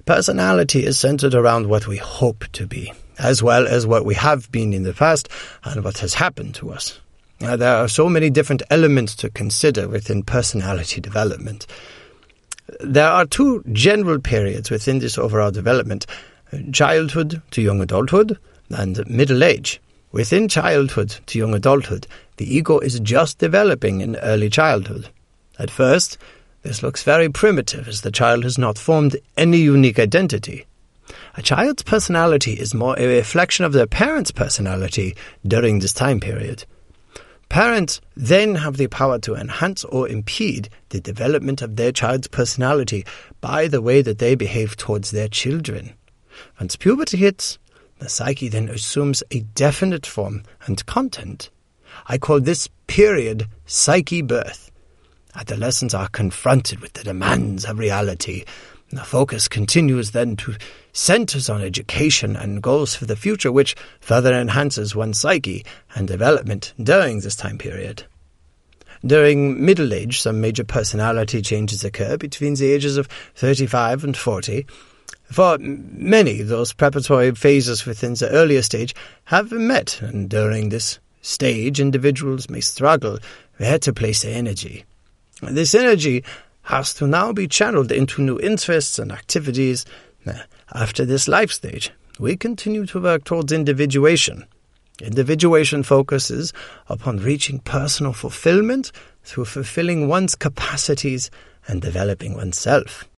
Personality is centered around what we hope to be, as well as what we have been in the past and what has happened to us. Now, there are so many different elements to consider within personality development. There are two general periods within this overall development: childhood to young adulthood and middle age. Within childhood to young adulthood, the ego is just developing in early childhood. At first, this looks very primitive, as the child has not formed any unique identity. A child's personality is more a reflection of their parents' personality during this time period. Parents then have the power to enhance or impede the development of their child's personality by the way that they behave towards their children. Once puberty hits, the psyche then assumes a definite form and content. I call this period psyche birth. Adolescents are confronted with the demands of reality. The focus continues then to centers on education and goals for the future, which further enhances one's psyche and development during this time period. During middle age, some major personality changes occur between the ages of 35 and 40. For many, those preparatory phases within the earlier stage have met, and during this stage, individuals may struggle where to place their energy. This energy has to now be channeled into new interests and activities. After this life stage, we continue to work towards individuation. Individuation focuses upon reaching personal fulfillment through fulfilling one's capacities and developing oneself.